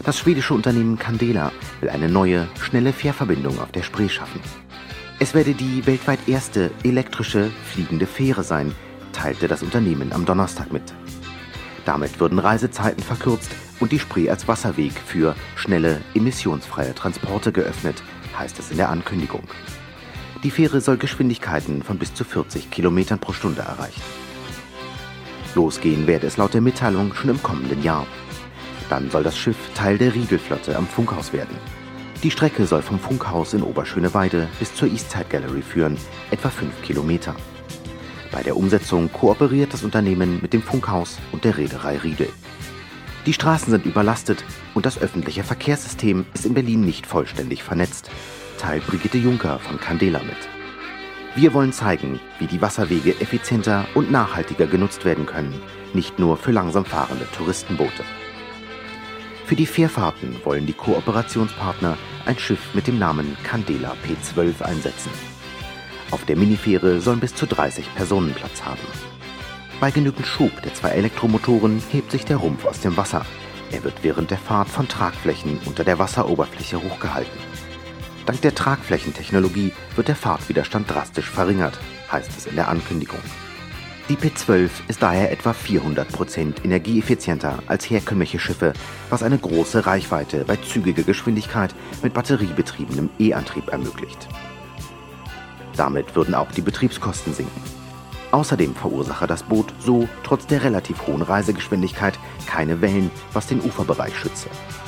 Das schwedische Unternehmen Candela will eine neue, schnelle Fährverbindung auf der Spree schaffen. Es werde die weltweit erste elektrische, fliegende Fähre sein, teilte das Unternehmen am Donnerstag mit. Damit würden Reisezeiten verkürzt und die Spree als Wasserweg für schnelle, emissionsfreie Transporte geöffnet, heißt es in der Ankündigung. Die Fähre soll Geschwindigkeiten von bis zu 40 Kilometern pro Stunde erreichen. Losgehen werde es laut der Mitteilung schon im kommenden Jahr. Dann soll das Schiff Teil der Riedelflotte am Funkhaus werden. Die Strecke soll vom Funkhaus in Oberschöneweide bis zur Eastside Gallery führen, etwa 5 Kilometer. Bei der Umsetzung kooperiert das Unternehmen mit dem Funkhaus und der Reederei Riedel. Die Straßen sind überlastet und das öffentliche Verkehrssystem ist in Berlin nicht vollständig vernetzt, teilt Brigitte Juncker von Candela mit. Wir wollen zeigen, wie die Wasserwege effizienter und nachhaltiger genutzt werden können, nicht nur für langsam fahrende Touristenboote. Für die Fährfahrten wollen die Kooperationspartner ein Schiff mit dem Namen Candela P12 einsetzen. Auf der Minifähre sollen bis zu 30 Personen Platz haben. Bei genügend Schub der 2 Elektromotoren hebt sich der Rumpf aus dem Wasser. Er wird während der Fahrt von Tragflächen unter der Wasseroberfläche hochgehalten. Dank der Tragflächentechnologie wird der Fahrtwiderstand drastisch verringert, heißt es in der Ankündigung. Die P12 ist daher etwa 400% energieeffizienter als herkömmliche Schiffe, was eine große Reichweite bei zügiger Geschwindigkeit mit batteriebetriebenem E-Antrieb ermöglicht. Damit würden auch die Betriebskosten sinken. Außerdem verursache das Boot so trotz der relativ hohen Reisegeschwindigkeit keine Wellen, was den Uferbereich schütze.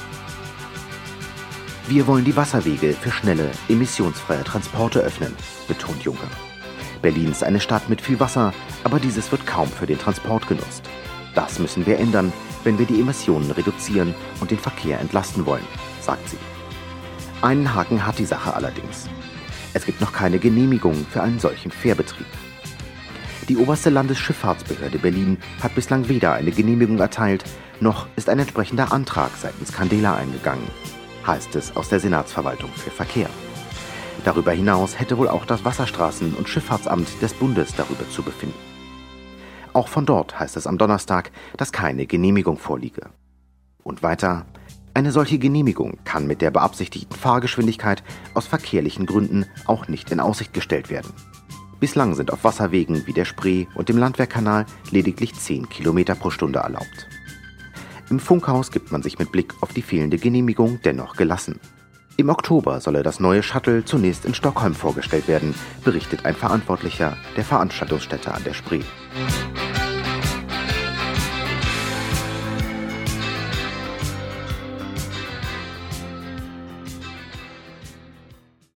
Wir wollen die Wasserwege für schnelle, emissionsfreie Transporte öffnen, betont Juncker. Berlin ist eine Stadt mit viel Wasser, aber dieses wird kaum für den Transport genutzt. Das müssen wir ändern, wenn wir die Emissionen reduzieren und den Verkehr entlasten wollen, sagt sie. Einen Haken hat die Sache allerdings. Es gibt noch keine Genehmigung für einen solchen Fährbetrieb. Die oberste Landesschifffahrtsbehörde Berlin hat bislang weder eine Genehmigung erteilt, noch ist ein entsprechender Antrag seitens Candela eingegangen, heißt es aus der Senatsverwaltung für Verkehr. Darüber hinaus hätte wohl auch das Wasserstraßen- und Schifffahrtsamt des Bundes darüber zu befinden. Auch von dort heißt es am Donnerstag, dass keine Genehmigung vorliege. Und weiter: Eine solche Genehmigung kann mit der beabsichtigten Fahrgeschwindigkeit aus verkehrlichen Gründen auch nicht in Aussicht gestellt werden. Bislang sind auf Wasserwegen wie der Spree und dem Landwehrkanal lediglich 10 Kilometer pro Stunde erlaubt. Im Funkhaus gibt man sich mit Blick auf die fehlende Genehmigung dennoch gelassen. Im Oktober solle das neue Shuttle zunächst in Stockholm vorgestellt werden, berichtet ein Verantwortlicher der Veranstaltungsstätte an der Spree.